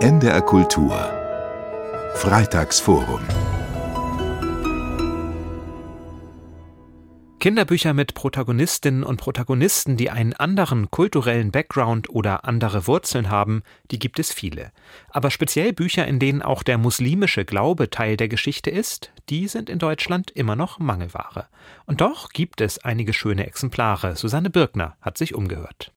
NDR Kultur Freitagsforum. Kinderbücher mit Protagonistinnen und Protagonisten, die einen anderen kulturellen Background oder andere Wurzeln haben, die gibt es viele. Aber speziell Bücher, in denen auch der muslimische Glaube Teil der Geschichte ist, die sind in Deutschland immer noch Mangelware. Und doch gibt es einige schöne Exemplare. Susanne Birkner hat sich umgehört.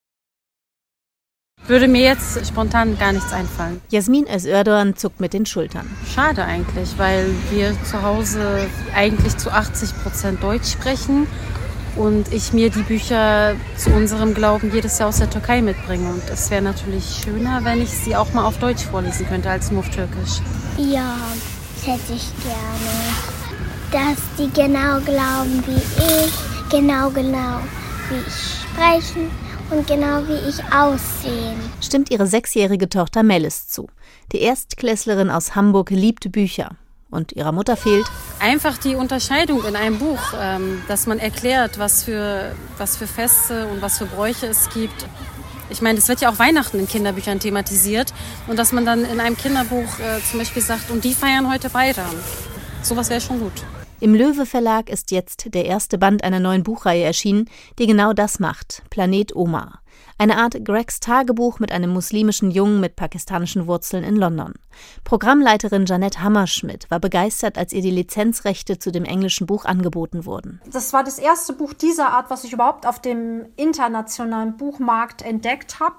Würde mir jetzt spontan gar nichts einfallen. Jasmin Özerdoğan zuckt mit den Schultern. Schade eigentlich, weil wir zu Hause eigentlich zu 80% Deutsch sprechen und ich mir die Bücher zu unserem Glauben jedes Jahr aus der Türkei mitbringe. Und es wäre natürlich schöner, wenn ich sie auch mal auf Deutsch vorlesen könnte, als nur auf Türkisch. Ja, das hätte ich gerne. Dass die genau glauben wie ich, genau wie ich sprechen und genau wie ich aussehen. Stimmt ihre 6-jährige Tochter Melis zu. Die Erstklässlerin aus Hamburg liebt Bücher. Und ihrer Mutter fehlt einfach die Unterscheidung in einem Buch, dass man erklärt, was für Feste und was für Bräuche es gibt. Ich meine, es wird ja auch Weihnachten in Kinderbüchern thematisiert. Und dass man dann in einem Kinderbuch zum Beispiel sagt, und die feiern heute Weihnachten. Sowas wäre schon gut. Im Löwe Verlag ist jetzt der erste Band einer neuen Buchreihe erschienen, die genau das macht, Planet Omar. Eine Art Gregs Tagebuch mit einem muslimischen Jungen mit pakistanischen Wurzeln in London. Programmleiterin Jeanette Hammerschmidt war begeistert, als ihr die Lizenzrechte zu dem englischen Buch angeboten wurden. Das war das erste Buch dieser Art, was ich überhaupt auf dem internationalen Buchmarkt entdeckt habe.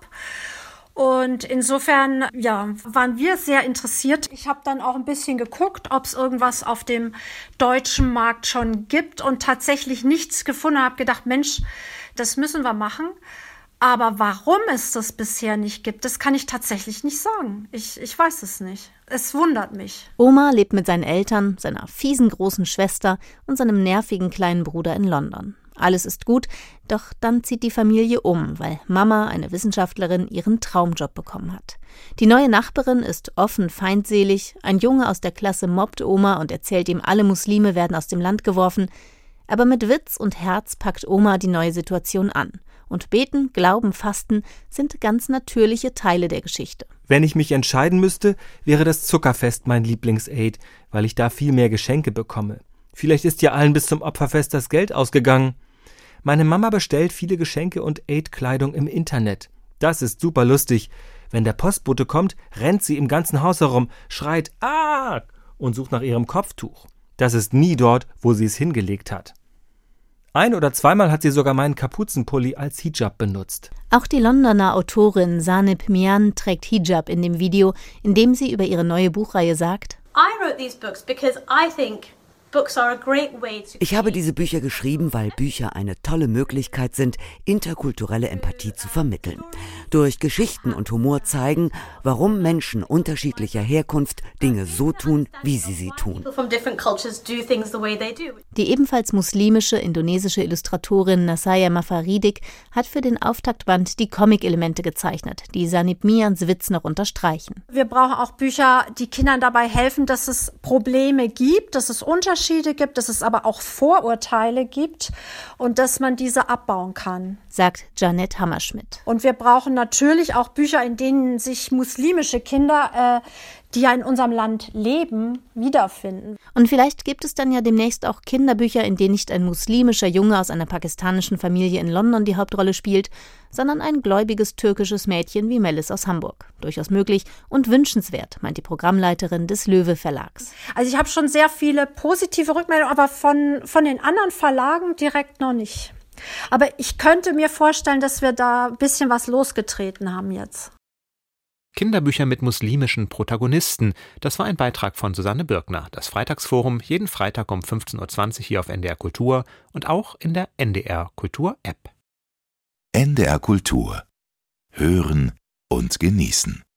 Und insofern, waren wir sehr interessiert. Ich habe dann auch ein bisschen geguckt, ob es irgendwas auf dem deutschen Markt schon gibt und tatsächlich nichts gefunden. Habe gedacht, Mensch, das müssen wir machen. Aber warum es das bisher nicht gibt, das kann ich tatsächlich nicht sagen. Ich weiß es nicht. Es wundert mich. Omar lebt mit seinen Eltern, seiner fiesen großen Schwester und seinem nervigen kleinen Bruder in London. Alles ist gut, doch dann zieht die Familie um, weil Mama, eine Wissenschaftlerin, ihren Traumjob bekommen hat. Die neue Nachbarin ist offen feindselig, ein Junge aus der Klasse mobbt Omar und erzählt ihm, alle Muslime werden aus dem Land geworfen. Aber mit Witz und Herz packt Omar die neue Situation an. Und Beten, Glauben, Fasten sind ganz natürliche Teile der Geschichte. Wenn ich mich entscheiden müsste, wäre das Zuckerfest mein Lieblings-Aid, weil ich da viel mehr Geschenke bekomme. Vielleicht ist ja allen bis zum Opferfest das Geld ausgegangen. Meine Mama bestellt viele Geschenke und Aid-Kleidung im Internet. Das ist super lustig. Wenn der Postbote kommt, rennt sie im ganzen Haus herum, schreit »Ah!« und sucht nach ihrem Kopftuch. Das ist nie dort, wo sie es hingelegt hat. 1- oder zweimal hat sie sogar meinen Kapuzenpulli als Hijab benutzt. Auch die Londoner Autorin Zaneb Mian trägt Hijab in dem Video, in dem sie über ihre neue Buchreihe sagt: Ich habe diese Bücher geschrieben, weil Bücher eine tolle Möglichkeit sind, interkulturelle Empathie zu vermitteln. Durch Geschichten und Humor zeigen, warum Menschen unterschiedlicher Herkunft Dinge so tun, wie sie tun. Die ebenfalls muslimische indonesische Illustratorin Nasaya Mafaridik hat für den Auftaktband die Comic-Elemente gezeichnet, die Zaneb Mians Witz noch unterstreichen. Wir brauchen auch Bücher, die Kindern dabei helfen, dass es Probleme gibt, dass es Unterschiede gibt, dass es aber auch Vorurteile gibt und dass man diese abbauen kann, sagt Jeanette Hammerschmidt. Und wir brauchen natürlich auch Bücher, in denen sich muslimische Kinder, die ja in unserem Land leben, wiederfinden. Und vielleicht gibt es dann ja demnächst auch Kinderbücher, in denen nicht ein muslimischer Junge aus einer pakistanischen Familie in London die Hauptrolle spielt, sondern ein gläubiges türkisches Mädchen wie Melis aus Hamburg. Durchaus möglich und wünschenswert, meint die Programmleiterin des Löwe Verlags. Also ich habe schon sehr viele positive Rückmeldungen, aber von den anderen Verlagen direkt noch nicht. Aber ich könnte mir vorstellen, dass wir da ein bisschen was losgetreten haben jetzt. Kinderbücher mit muslimischen Protagonisten. Das war ein Beitrag von Susanne Birkner. Das Freitagsforum jeden Freitag um 15.20 Uhr hier auf NDR Kultur und auch in der NDR Kultur App. NDR Kultur. Hören und genießen.